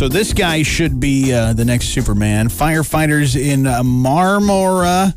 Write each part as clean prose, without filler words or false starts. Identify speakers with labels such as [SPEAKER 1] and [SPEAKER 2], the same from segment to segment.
[SPEAKER 1] So this guy should be the next Superman. Firefighters in Marmora,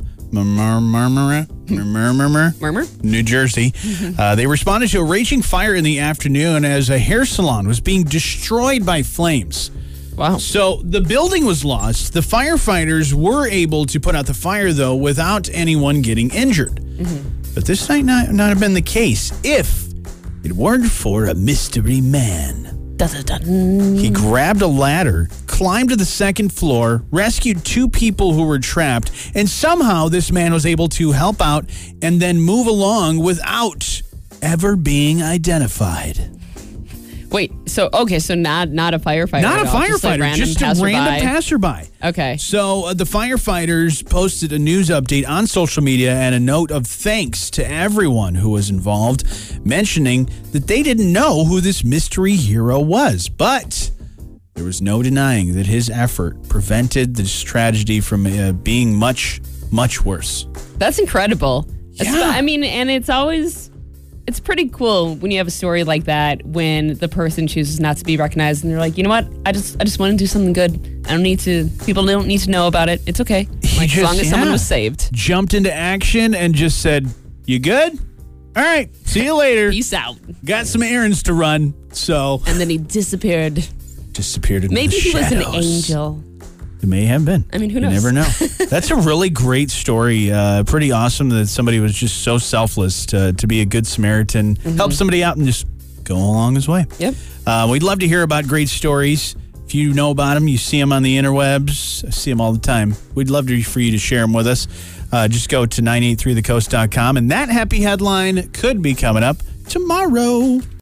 [SPEAKER 1] New Jersey. They responded to a raging fire in the afternoon as a hair salon was being destroyed by flames.
[SPEAKER 2] Wow.
[SPEAKER 1] So the building was lost. The firefighters were able to put out the fire, though, without anyone getting injured. But this might not have been the case if it weren't for a mystery man.
[SPEAKER 2] Dun-dun-dun.
[SPEAKER 1] He grabbed a ladder, climbed to the second floor, rescued 2 people who were trapped, and somehow this man was able to help out and then move along without ever being identified.
[SPEAKER 2] Wait, so not a firefighter.
[SPEAKER 1] Not a
[SPEAKER 2] at all,
[SPEAKER 1] firefighter, just a random passerby.
[SPEAKER 2] Okay.
[SPEAKER 1] So the firefighters posted a news update on social media and a note of thanks to everyone who was involved, mentioning that they didn't know who this mystery hero was. But there was no denying that his effort prevented this tragedy from being much, much worse.
[SPEAKER 2] That's incredible.
[SPEAKER 1] Yeah.
[SPEAKER 2] I mean, and it's pretty cool when you have a story like that when the person chooses not to be recognized and they're like, you know what? I just want to do something good. People don't need to know about it. It's okay. As long as someone was saved.
[SPEAKER 1] Jumped into action and just said, you good? All right. See you later.
[SPEAKER 2] Peace out.
[SPEAKER 1] Got some errands to run. So.
[SPEAKER 2] And then he disappeared.
[SPEAKER 1] Disappeared into
[SPEAKER 2] Maybe
[SPEAKER 1] the
[SPEAKER 2] he was
[SPEAKER 1] shadows.
[SPEAKER 2] an angel.
[SPEAKER 1] It may have been.
[SPEAKER 2] I mean, who knows?
[SPEAKER 1] You never know. That's a really great story. Pretty awesome that somebody was just so selfless to be a good Samaritan, help somebody out and just go along his way.
[SPEAKER 2] Yep.
[SPEAKER 1] We'd love to hear about great stories. If you know about them, you see them on the interwebs. I see them all the time. We'd love for you to share them with us. Just go to 983thecoast.com, and that happy headline could be coming up tomorrow.